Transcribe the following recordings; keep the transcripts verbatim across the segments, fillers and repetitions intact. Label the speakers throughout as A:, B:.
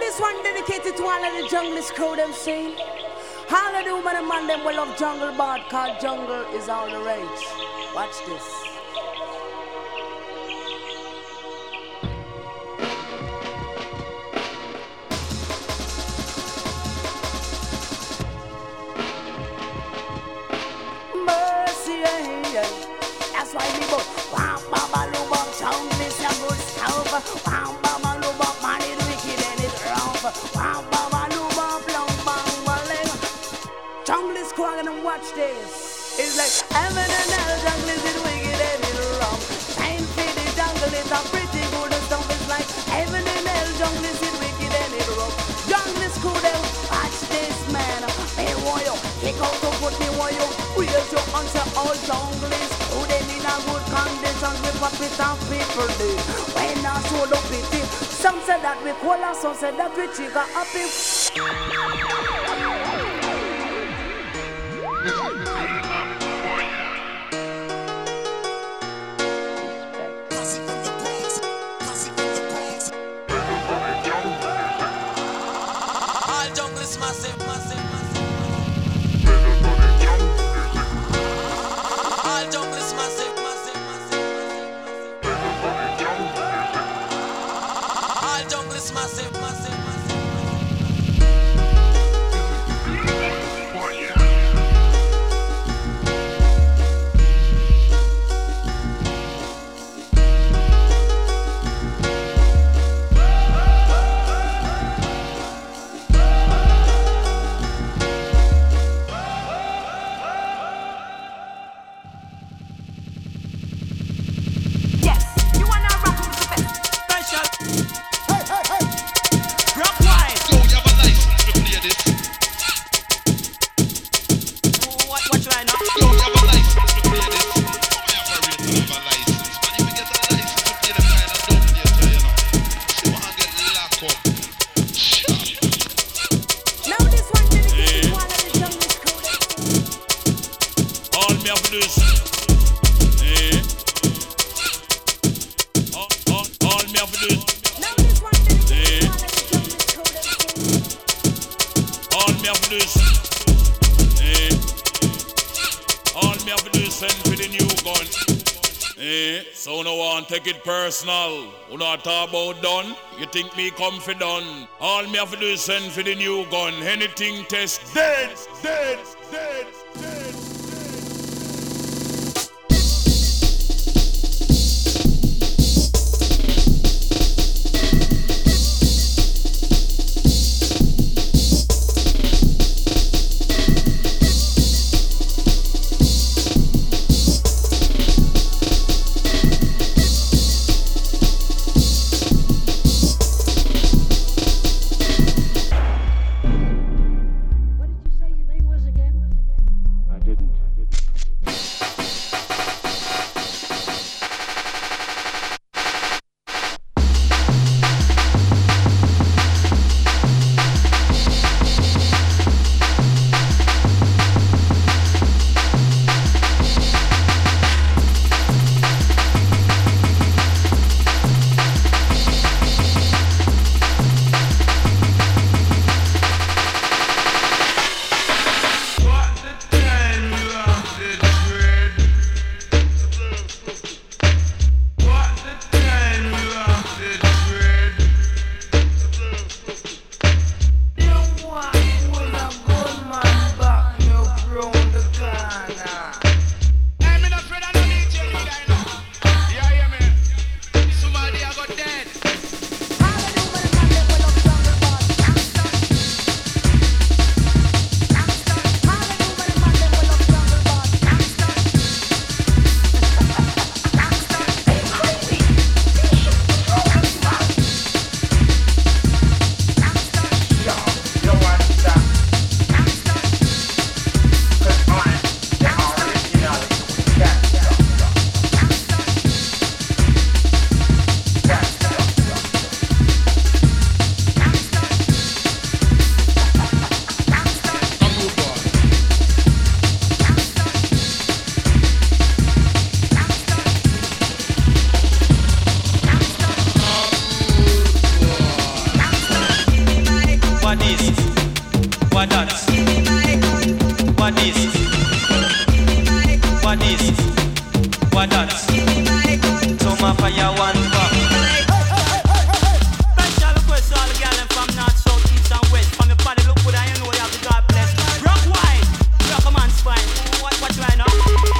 A: this one dedicated to all of the junglist crew them sing. All of the women and man them will love jungle bad, cause jungle is all the rage. Watch this. Mercy, yeah, yeah. That's why we go. Wow, baba, luba, jungle is a good stuff. Wow, baba, luba, man, it's wicked and it's rough. Wow, baba, luba, blum, bang, bang. Jungle is crying and watch this. It's like heaven and hell, jungle is it wicked and it's rough. Shine for the jungle is a pretty good stuff. It's like heaven and hell, jungle is it wicked and it's rough. Jungle is cool, then watch this, man. Hey, warrior, kick out the foot, me warrior. Raise your hands to all junglists who they in a good condition. We pop it and people do. When I show the pity, some say that we call us, some say that we trigger happy.
B: All junglists massive, massive, massive. All junglists massive, massive, massive, massive, massive. All junglists massive, massive, massive.
C: Take it personal. You not talk about done. You think me come for done. All me have to do is send for the new gun. Anything test dead, dead, dead, dead.
D: What did you say your name was again? What that? What this? What this? What that? Some of fire one pop. Special request to all the girls from north, south, east and west. From the body look good and you know you have the God bless. Rock wide, rock a man's spine. What, what you right now?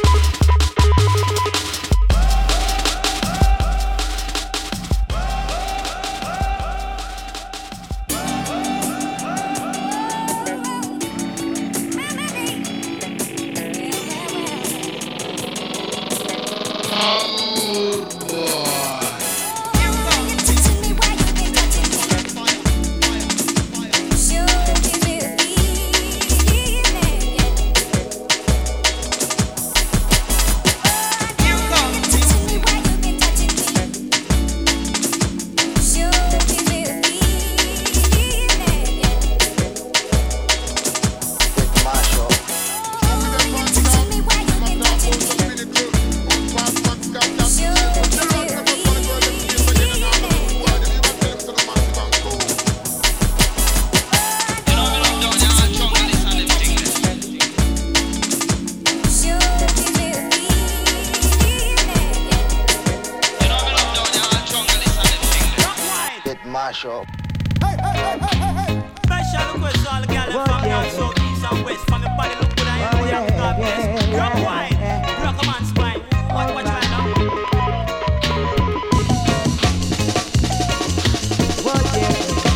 E: Mash up.
D: Hey, hey, hey, hey, hey, hey. Special request to all the girls from north, south, east and west. From the body look good and you know you have the God bless. Rock wide, rock a man's spine. What, what you right now?
A: Oh yeah,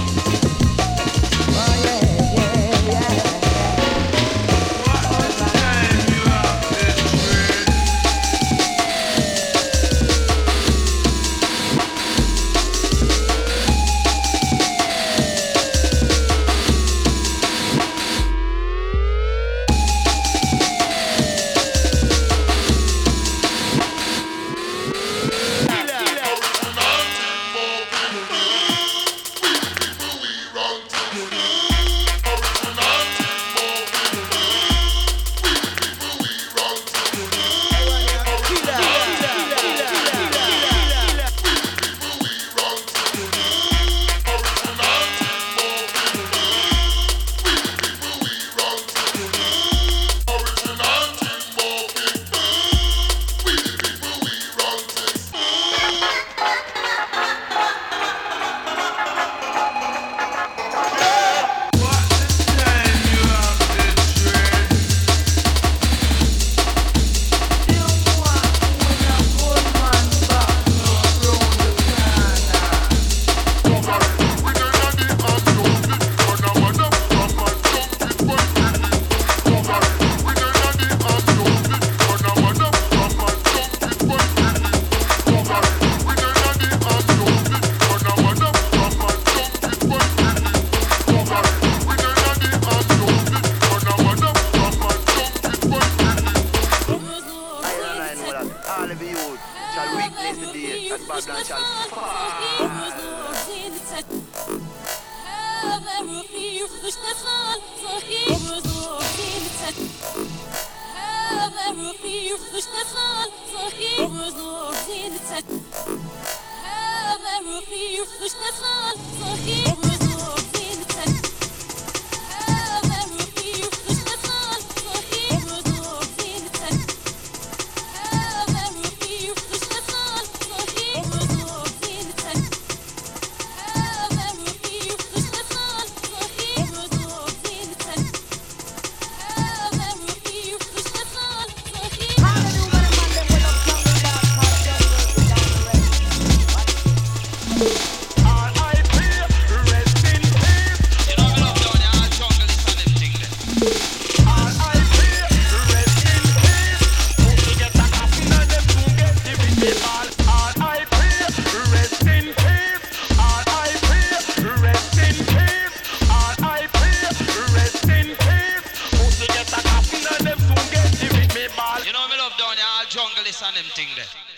A: oh yeah, yeah, yeah.
C: What time you have this dream?
B: Jungle is on them thing there.